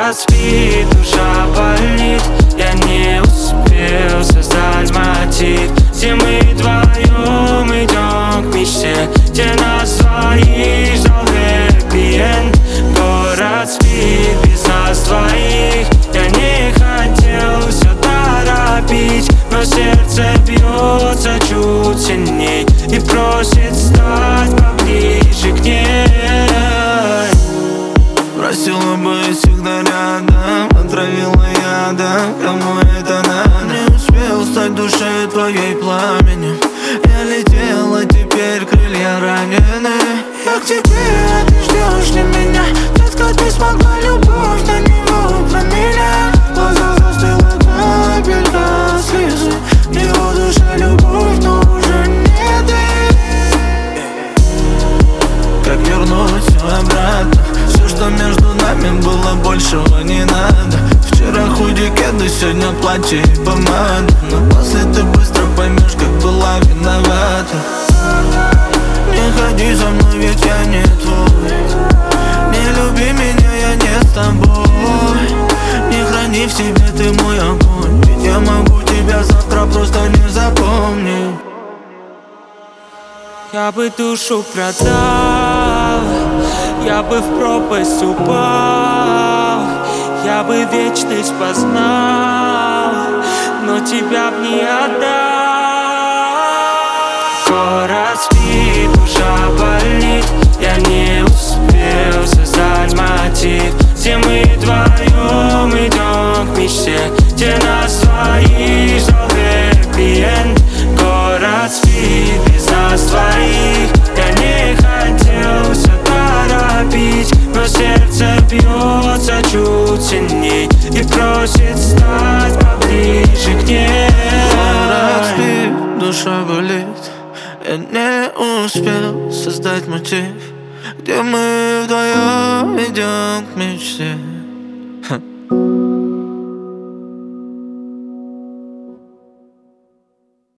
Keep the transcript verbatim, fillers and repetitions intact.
Город спит, душа болит. Я не успел создать мотив, где мы вдвоем идем к мечте, где нас двоих ждал хэппи-энд. Город спит без нас двоих. Я не хотел все торопить, но сердце бьется чуть сильней и просит стать поближе к ней. Просила бы всегда рядом, отравила ядом, кому это надо. Не успел стать душой твоей пламенем. Я летел, а теперь крылья ранены. Я к тебе, а ты ждешь ли меня? Детка, ты смогла любовь на него променять. В глазах застыла капелька слезы. В его душе любовь, но уже не ты. Как вернуть все обратно? Все, что между нами было, большего не надо. Вчера худи, кеды, сегодня платье и помада. Но после ты быстро поймешь, как была виновата. Не ходи за мной, ведь я не твой. Не люби меня, я не с тобой. Не храни в себе ты мой огонь, ведь я могу тебя завтра просто не запомнить. Я бы душу продал, я бы в пропасть упал, я бы вечность познал, но тебя б не отдал. Город спит, душа болит. Я не успел создать мотив, где мы вдвоем идем к мечте, где нас двоих ждал хэппи-энд. Город спит без нас двоих. Я не хотел все торопить, но сердце бьется чуть сильней и просит стать поближе к ней. Город спит, душа болит. Я не успел создать мотив, где мы вдвоем идем к мечте,